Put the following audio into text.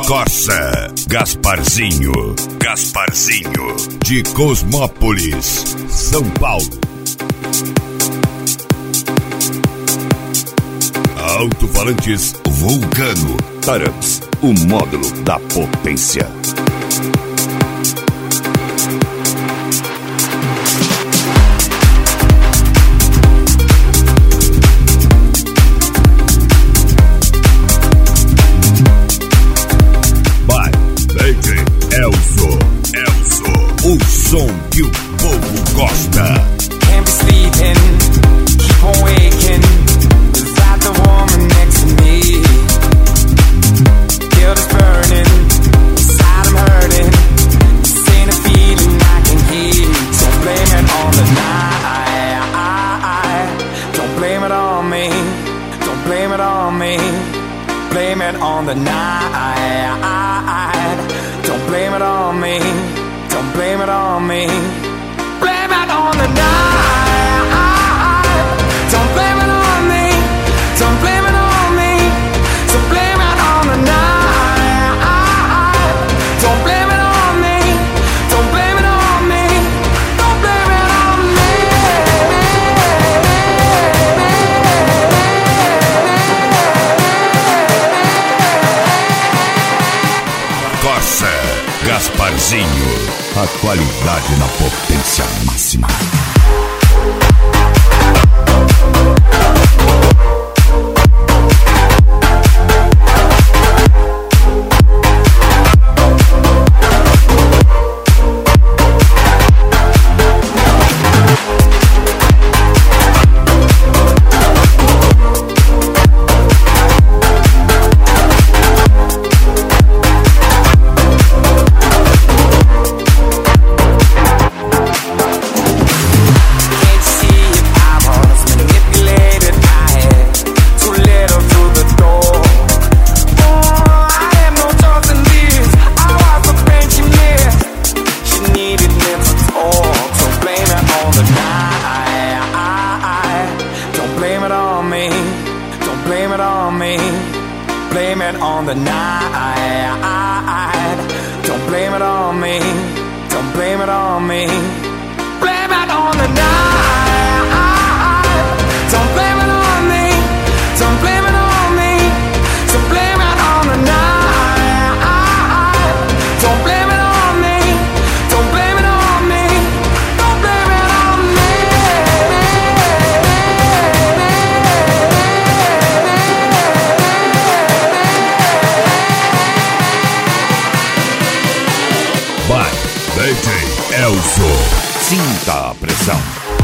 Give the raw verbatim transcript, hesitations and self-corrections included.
Corsa, Gasparzinho, Gasparzinho, de Cosmópolis, São Paulo. Alto-falantes Vulcano, Tarams, o módulo da potência. Elzo, Elzo, o som que o povo gosta. Can't be sleeping, keep on waking, without the woman next to me. Guilt is burning, inside I'm hurting. This ain't a feeling I can hear. Don't blame it on the night. Don't blame it on me. Don't blame it on me. Blame it on the night. Don't blame it on me. Don't blame it on me. Blame it on the night. Don't blame it on me. Don't blame it on me. So blame it on the night. Don't blame it on me. Don't blame it on me. Don't blame it on me. Corsa, Gasparzinho, a qualidade na potência máxima. Blame it on the night. Don't blame it on me. Don't blame it on me. Blame it on the night. Don't blame it on me. Don't blame it on me. So blame it on the night. Don't blame it on me. Don't blame it on me. Don't blame it on me. Vai, D J Elzo, sinta a pressão.